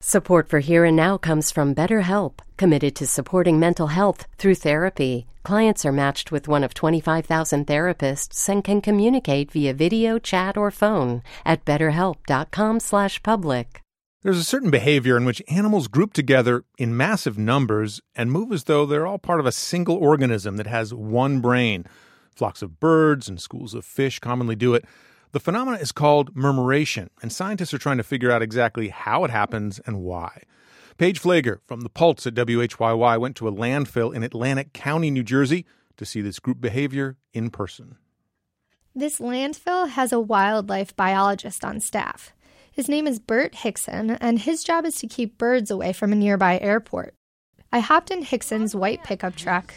Support for Here and Now comes from BetterHelp, committed to supporting mental health through therapy. Clients are matched with one of 25,000 therapists and can communicate via video, chat, or phone at betterhelp.com/public. There's a certain behavior in which animals group together in massive numbers and move as though they're all part of a single organism that has one brain. Flocks of birds and schools of fish commonly do it. The phenomenon is called murmuration, and scientists are trying to figure out exactly how it happens and why. Paige Flager from The Pulse at WHYY went to a landfill in Atlantic County, New Jersey, to see this group behavior in person. This landfill has a wildlife biologist on staff. His name is Bert Hickson, and his job is to keep birds away from a nearby airport. I hopped in Hickson's white pickup truck,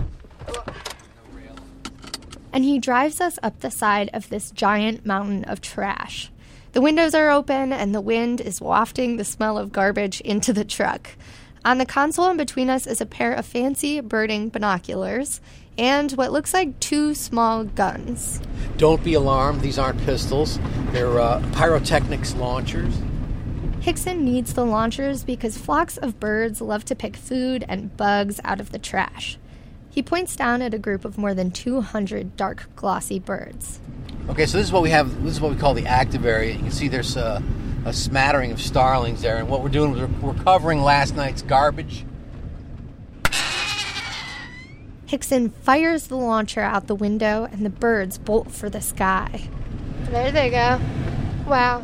and he drives us up the side of this giant mountain of trash. The windows are open, and the wind is wafting the smell of garbage into the truck. On the console in between us is a pair of fancy birding binoculars and what looks like two small guns. Don't be alarmed, these aren't pistols. They're pyrotechnics launchers. Hickson needs the launchers because flocks of birds love to pick food and bugs out of the trash. He points down at a group of more than 200 dark, glossy birds. Okay, so this is what we have. This is what we call the active area. You can see there's a smattering of starlings there, and what we're doing is we're covering last night's garbage. Hickson fires the launcher out the window, and the birds bolt for the sky. There they go. Wow.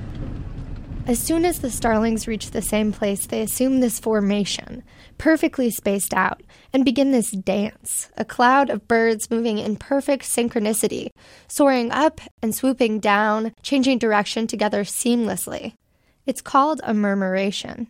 As soon as the starlings reach the same place, they assume this formation, perfectly spaced out, and begin this dance, a cloud of birds moving in perfect synchronicity, soaring up and swooping down, changing direction together seamlessly. It's called a murmuration.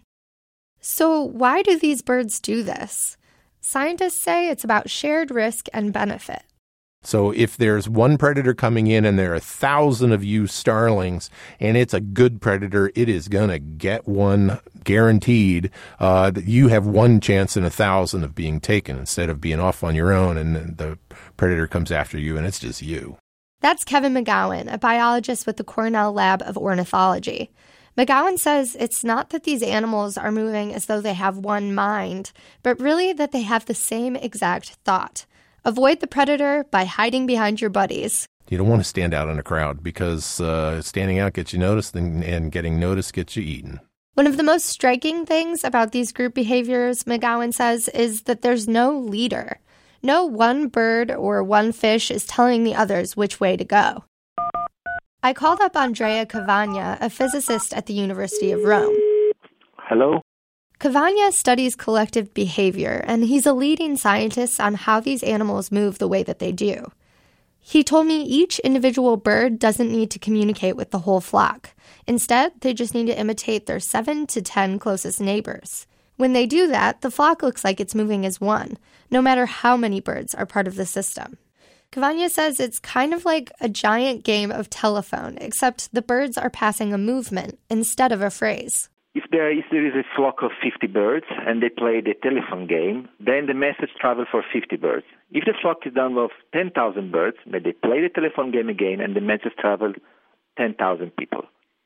So why do these birds do this? Scientists say it's about shared risk and benefit. So if there's one predator coming in and there are 1,000 of you starlings and it's a good predator, it is going to get one guaranteed. That you have one chance in 1,000 of being taken instead of being off on your own and the predator comes after you and it's just you. That's Kevin McGowan, a biologist with the Cornell Lab of Ornithology. McGowan says it's not that these animals are moving as though they have one mind, but really that they have the same exact thought. Avoid the predator by hiding behind your buddies. You don't want to stand out in a crowd because standing out gets you noticed and getting noticed gets you eaten. One of the most striking things about these group behaviors, McGowan says, is that there's no leader. No one bird or one fish is telling the others which way to go. I called up Andrea Cavagna, a physicist at the University of Rome. Hello? Cavagna studies collective behavior, and he's a leading scientist on how these animals move the way that they do. He told me each individual bird doesn't need to communicate with the whole flock. Instead, they just need to imitate their 7 to 10 closest neighbors. When they do that, the flock looks like it's moving as one, no matter how many birds are part of the system. Cavagna says it's kind of like a giant game of telephone, except the birds are passing a movement instead of a phrase. If there is a flock of 50 birds and they play the telephone game, then the message travels for 50 birds. If the flock is done of 10,000 birds, then they play the telephone game again and the message travels 10,000 people.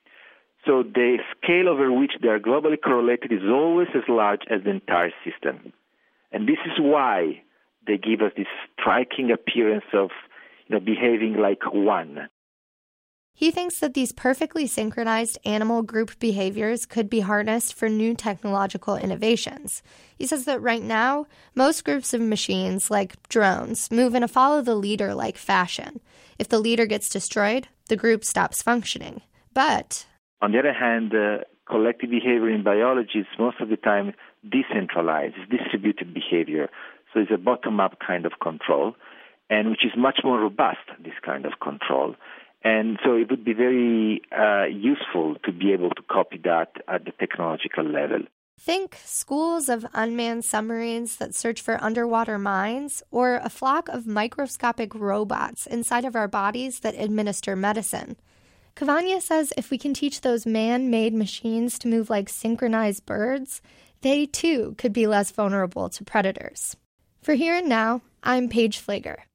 So the scale over which they are globally correlated is always as large as the entire system. And this is why they give us this striking appearance of behaving like one. He thinks that these perfectly synchronized animal group behaviors could be harnessed for new technological innovations. He says that right now, most groups of machines, like drones, move in a follow-the-leader-like fashion. If the leader gets destroyed, the group stops functioning. But on the other hand, collective behavior in biology is most of the time decentralized, it's distributed behavior. So it's a bottom-up kind of control, and which is much more robust, this kind of control. And so it would be very useful to be able to copy that at the technological level. Think schools of unmanned submarines that search for underwater mines, or a flock of microscopic robots inside of our bodies that administer medicine. Cavagna says if we can teach those man-made machines to move like synchronized birds, they too could be less vulnerable to predators. For Here and Now, I'm Paige Flager.